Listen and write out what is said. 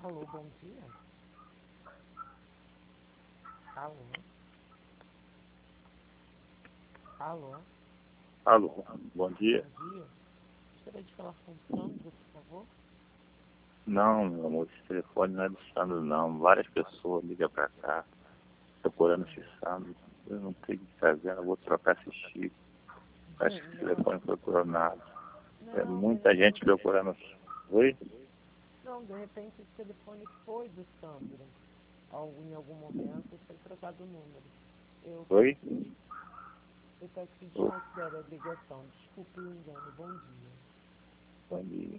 Alô, bom dia. Alô, alô, Alô, bom dia. bom dia. Gostaria de falar com o Sandro, por favor. Não, meu amor, esse telefone não é do Sandro, não. Várias pessoas ligam pra cá, procurando esse Sandro. Eu não tenho o que fazer, eu vou trocar esse chip. Acho que esse telefone foi clonado. É Não, de muita gente repente, procurando. Oi? não, de repente esse telefone foi do Sandro. Em algum momento foi trocado o número. Eu Oi? peço que Ô, desconsidere a ligação. Desculpe o engano. Bom dia. bom dia.